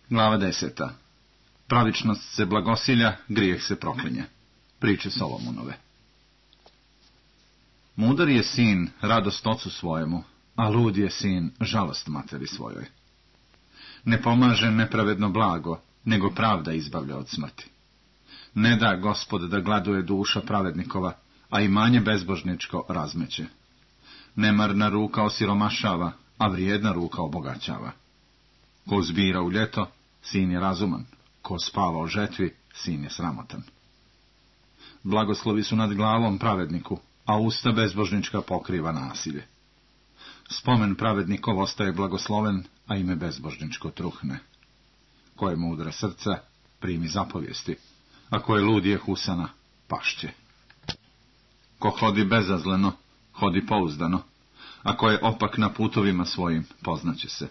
Glava 10. Pravičnost se blagosilja, grijeh se proklinje. Priče Solomonove. Mudar je sin radost ocu svojemu, a lud je sin žalost materi svojoj. Ne pomaže nepravedno blago, nego pravda izbavlja od smrti. Ne da Gospod da gladuje duša pravednikova, a imanje bezbožničko razmeće. Nemarna ruka osiromašava, a vrijedna ruka obogaćava. Ko zbira u ljeto, sin je razuman, ko spava u žetvi, sin je sramotan. Blagoslovi su nad glavom pravedniku, a usta bezbožnička pokriva nasilje. Spomen pravednikov ostaje blagosloven, a ime bezbožničko truhne. Ko je mudra srca, primi zapovijesti, a ko je ludijeh usana, pašće. Ko hodi bezazleno, hodi pouzdano, a ko je opak na putovima svojim, poznaće se.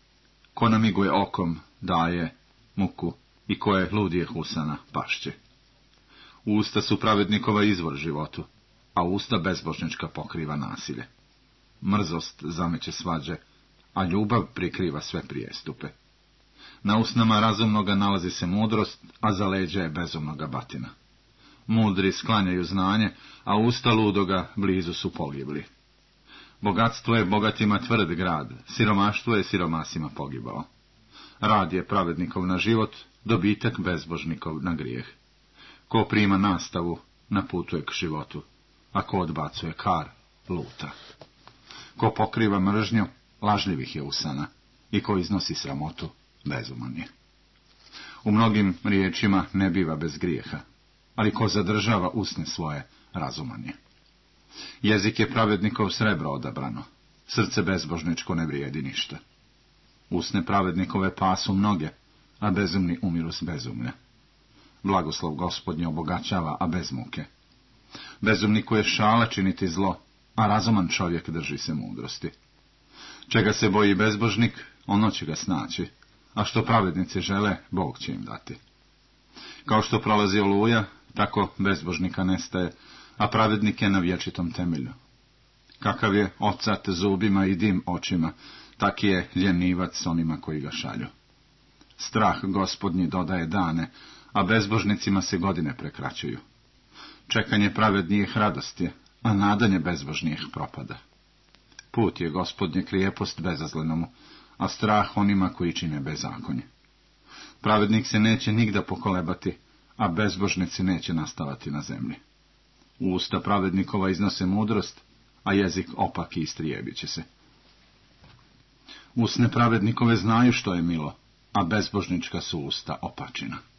Ko namiguje okom, daje muku, i ko je ludijeh usana, pašće. Usta su pravednikova izvor životu, a usta bezbožnička pokriva nasilje. Mrzost zameće svađe, a ljubav prikriva sve prijestupe. Na usnama razumnoga nalazi se mudrost, a za leđa je bezumnoga batina. Mudri sklanjaju znanje, a usta ludoga blizu su pogibli. Bogatstvo je bogatima tvrd grad, siromaštvo je siromasima pogibao. Rad je pravednikov na život, dobitak bezbožnikov na grijeh. Ko prima nastavu, na putu je k životu, a ko odbacuje kar, luta. Ko pokriva mržnju, lažljivih je usana, i ko iznosi sramotu, bezuman je. U mnogim riječima ne biva bez grijeha, ali ko zadržava usne svoje, razuman je. Jezik je pravednikov srebro odabrano, srce bezbožničko ne vrijedi ništa. Usne pravednikove pasu mnoge, a bezumni umiru s bezumlja. Blagoslov Gospodnje obogaćava, a bez muke. Bezumniku je šala činiti zlo, a razuman čovjek drži se mudrosti. Čega se boji bezbožnik, ono će ga snaći, a što pravednici žele, Bog će im dati. Kao što prolazi oluja, tako bezbožnika nestaje, a pravednik je na vječitom temelju. Kakav je ocat zubima i dim očima, tak je ljenivac onima koji ga šalju. Strah Gospodnji dodaje dane, a bezbožnicima se godine prekraćuju. Čekanje pravednijih radost je, a nadanje bezbožnijih propada. Put je Gospodnje krijepost bezazlenomu, a strah onima koji čine bezakonje. Pravednik se neće nigda pokolebati, a bezbožnici neće nastavati na zemlji. Usta pravednikova iznose mudrost, a jezik opak istrijebit će se. Usne pravednikove znaju što je milo, a bezbožnička su usta opačina.